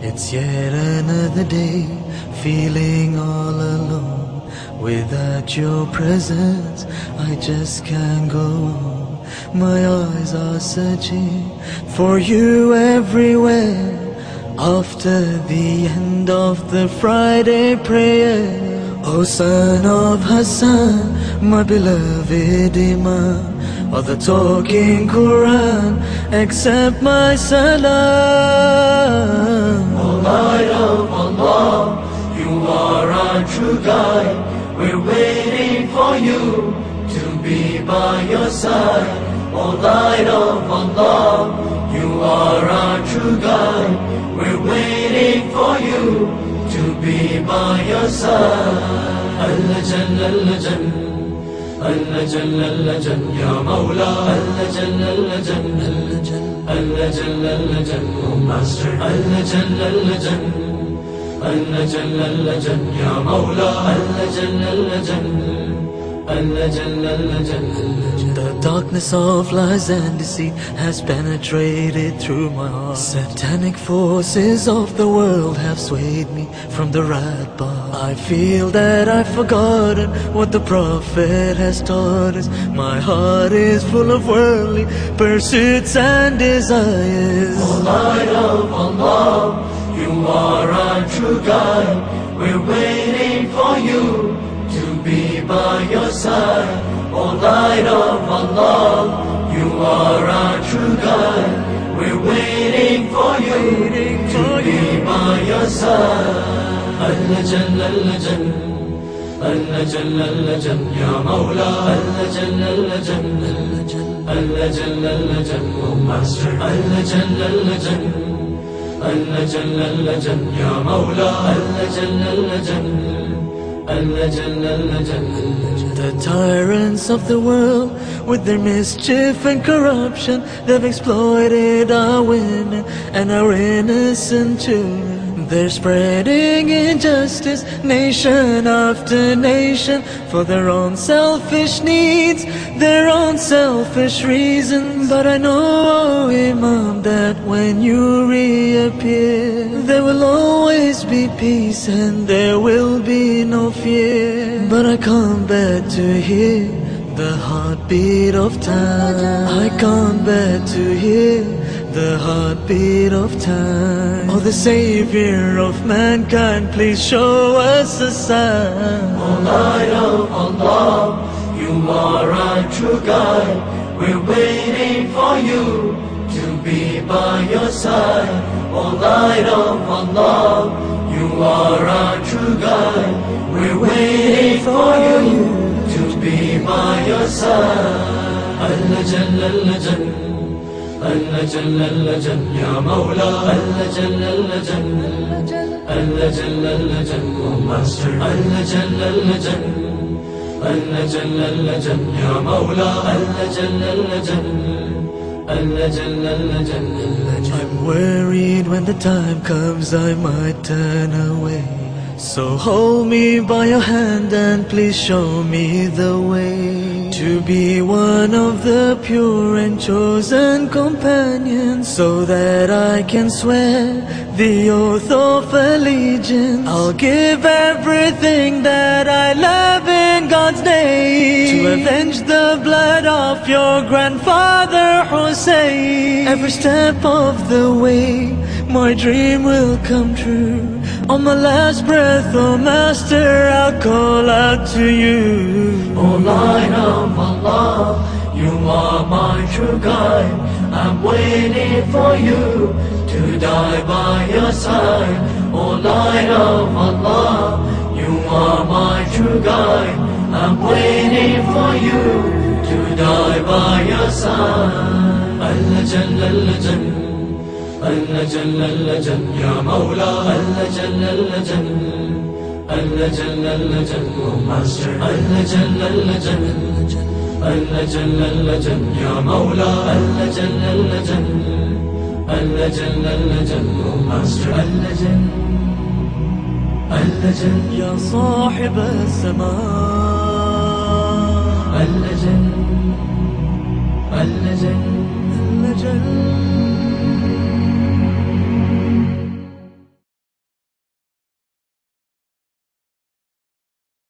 It's yet another day, feeling all alone. Without your presence, I just can't go on. My eyes are searching for you everywhere. After the end of the Friday prayer, O son of Hassan, my beloved Imam, of the talking Quran, accept my salam. O light of Allah, you are our true guide. We're waiting for you to be by your side. O light of Allah, you are our true guide. We're waiting for you to be by your side. Allah Jalla Allah Jalla, Allah Jalla Allah Jalla, Ya Mawla. Allah Jalla Allah Jalla, Allah Jalla Allah Jalla, O Master. Allah Jalla Allah Jalla, Allah Jalla Allah Jalla, Ya Mawla. Allah Jalla Allah Jalla, Allah Jalla Allah Jalla. The darkness of lies and deceit has penetrated through my heart. Satanic forces of the world have swayed me from the right path. I feel that I've forgotten what the Prophet has taught us. My heart is full of worldly pursuits and desires. O light of Allah, you are our true guide. We're waiting for you to be by your side. O light of Allah, you are our true guide. We're waiting for you to be by your side. Allah Jalla Allah Jalla, Allah Jalla Allah Jalla, Ya Mawla. Allah Jalla Allah Jalla, Allah Jalla Allah Jalla, O Master. Allah Jalla Allah Jalla, Allah Jalla Allah Jalla, Ya Mawla. Allah Jalla Allah Jalla, Allah Jalla Allah Jalla. The tyrants of the world, with their mischief and corruption, they've exploited our women and our innocent children. They're spreading injustice, nation after nation, for their own selfish needs, their own selfish reasons. But I know, oh Imam, that when you reappear, there will always be peace and there will be no fear. But I come back to hear the heartbeat of time. I come back to hear the heartbeat of time. Oh, the Savior of mankind, please show us a sign. O light of Allah, you are our true guide. We're waiting for you to be by your side. O light of Allah, you are our true guide. We're waiting for you to be by your side. Allah Jalla Allah Jalla, Allah Jalla Allah Jalla, Ya Mawla. Allah Jalla Allah Jalla, Allah Jalla Allah Jalla, O Master. Allah Jalla Allah Jalla, Allah Jalla Allah Jalla, Ya Mawla. Allah Jalla Allah Jalla, Allah Jalla Allah Jalla. I'm worried when the time comes I might turn away. So hold me by your hand and please show me the way to be one of the pure and chosen companions, so that I can swear the oath of allegiance. I'll give everything that I love in God's name to avenge the blood of your grandfather Hussein. Every step of the way my dream will come true. On my last breath, oh Master, I'll call out to you. O light of Allah, you are my true guide. I'm waiting for you to die by your side. O light of Allah, you are my true guide. I'm waiting for you to die by your side. Allah Jalla Allah Jalla, Allah Jalla Allah Jalla, Ya Mawla. Allah Jalla Allah Jalla, Allah Jalla Allah Jalla, O Master. Allah Jalla Allah Jalla, Allah Jalla Allah Jalla, Ya Mawla. Allah Jalla Allah Jalla, Allah Jalla Allah Jalla, O Master. Allah Jalla, Allah Jalla, Ya Sahib al-Sama. Allah Jalla.